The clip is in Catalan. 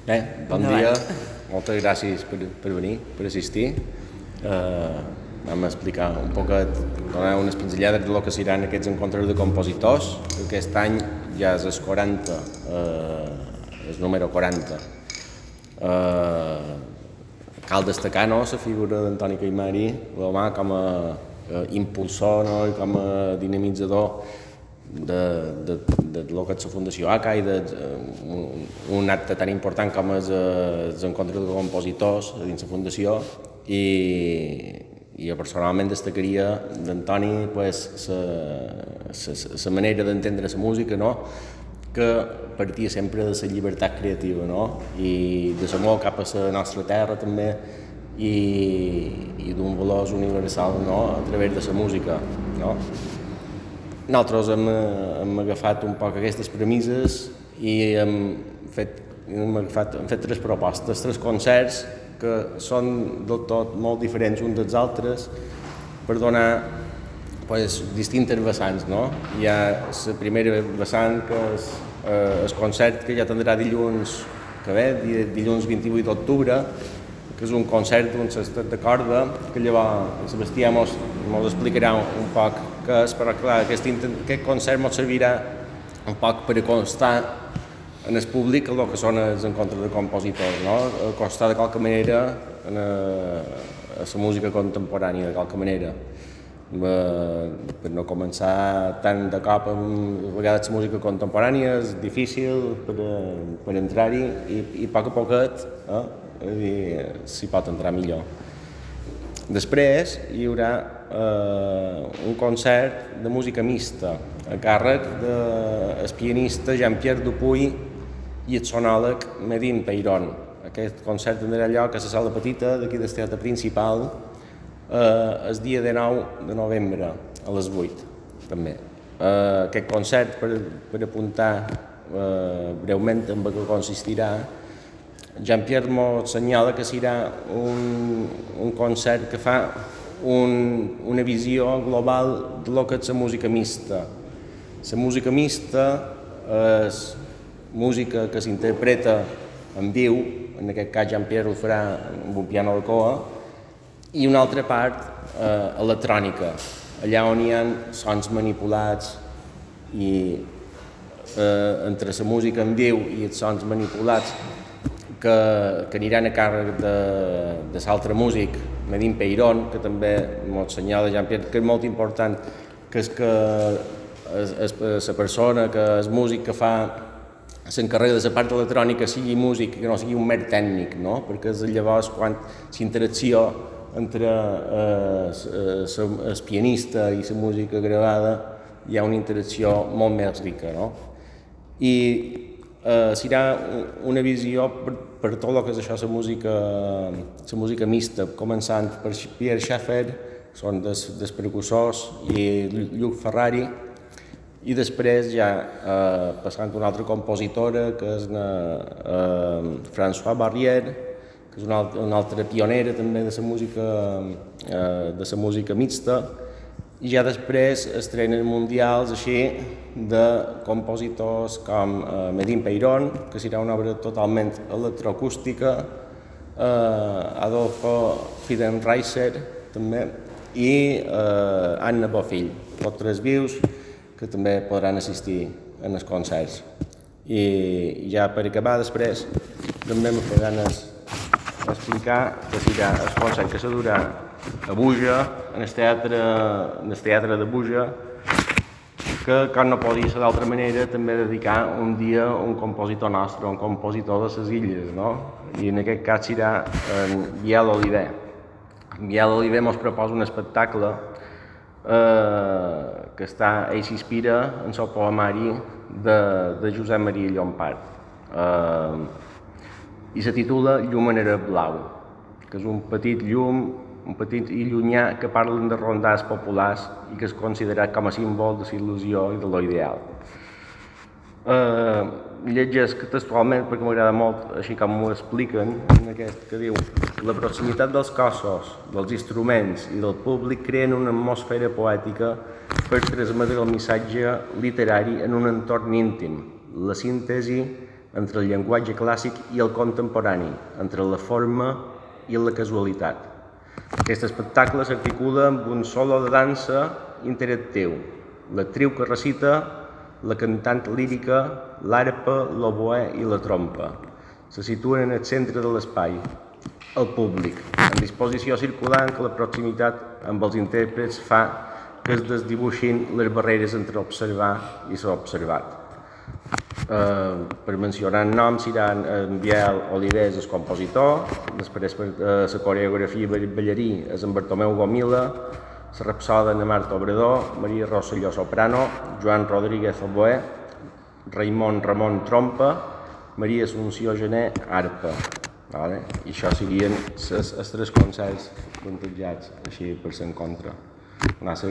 Bon dia, moltes gràcies per venir, per assistir. Vam explicar un poquet, donar unes pinzellades del que seran aquests encontres de compositors. Aquest any ja és el 40, el número 40. Cal destacar la figura d'Antoni Caimari, l'home com a impulsor i com a dinamitzador de lo que és la Fundació ACA i d'un acte tan important com és els encontres de compositors dins la Fundació, i jo personalment destacaria d'Antoni la manera d'entendre la música, que partia sempre de la llibertat creativa, i de l'amor cap a la nostra terra també, i d'un valor universal a través de la música. Nosaltres hem agafat un poc aquestes premisses i hem fet 3 propostes, 3 concerts que són del tot molt diferents uns dels altres per donar distintes vessants. Hi ha la primera vessant, que és el concert que ja tindrà dilluns que ve, dilluns 28 d'octubre, que és un concert d'un sextet de corda, que llavors el Sebastià mos explicarà un poc què és, però clar, aquest concert ens servirà un poc per acostar en el públic el que són els encontres de compositors, acostar de qualque manera a la música contemporània, de qualque manera, per no començar tan de cop. A vegades la música contemporània és difícil per entrar-hi, i a poquet s'hi pot entrar millor. Després hi haurà un concert de música mixta a càrrec del pianista Jean-Pierre Dupuy i el sonòleg Medin Peyron. Aquest concert tindrà lloc a la sala petita d'aquí del teatre principal el dia 19 de novembre a les 8 també. Aquest concert, per apuntar breument en què consistirà, Jean-Pierre m'assenyala que serà un concert que fa una visió global de lo que és la música mixta. La música mixta és música que s'interpreta en viu, en aquest cas Jean-Pierre ho farà amb un piano de cua, i una altra part electrònica, allà on hi ha sons manipulats, i entre la música en viu i els sons manipulats que aniran a càrrec de l'altre músic, Medin Peyron, que també m'assenyala Jean-Pierre que és molt important, que és que la persona, que és músic, que s'encarrega de la part electrònica, sigui músic, que no sigui un mer tècnic, perquè és llavors quan la interacció entre el pianista i la música gravada hi ha una interacció molt més rica. I serà una visió per tot el que és això, la música mixta, començant per Pierre Schaeffer, que són dels percussors, i Lluc Ferrari, i després ja passant a una altra compositora, que és François Barrière, que és una altra pionera també de la música mixta, i ja després estrenes mundials així de compositors com Medin Peyron, que serà una obra totalment electroacústica, Adolfo Fidenreiser també, i Anna Bofill, tots 3 vius que també podran assistir en els concerts. I ja per acabar després també me faran explicar que serà el concert que se durà a Buja, en el teatre de Buja, que com no podia ser d'altra manera també dedicar un dia a un compositor nostre, un compositor de les illes, i en aquest cas serà en Biel Oliver. Biel Oliver ens proposa un espectacle que ell s'inspira en el poemari de Josep Maria Llompart, i se titula Llumenera Blau, que és un petit llum, un petit i llunyà, que parlen de rondars populars i que és considerat com a símbol de la il·lusió i de lo ideal. Llegesc textualment perquè m'agrada molt, així com m'ho expliquen, en aquest que diu: la proximitat dels cossos, dels instruments i del públic creen una atmosfera poètica per transmetre el missatge literari en un entorn íntim. La síntesi entre el llenguatge clàssic i el contemporani, entre la forma i la casualitat. Aquest espectacle s'articula amb un solo de dansa interactiu, l'actriu que recita, la cantant lírica, l'arpa, l'oboè i la trompa. Se situen en el centre de l'espai, el públic, en disposició circular en què la proximitat amb els intèrprets fa que es desdibuixin les barreres entre observar i ser observat. Per mencionar noms seran en Biel Olives, el compositor, després per la coreografia i ballarí és en Bartomeu Gomila, la rapsoda en Marta Obrador, Maria Rosselló soprano, Joan Rodríguez oboè, Raimon Ramon trompa, Maria Assumpció Gené arpa. Vale? I això serien els tres concerts plantejats així per l'encontre.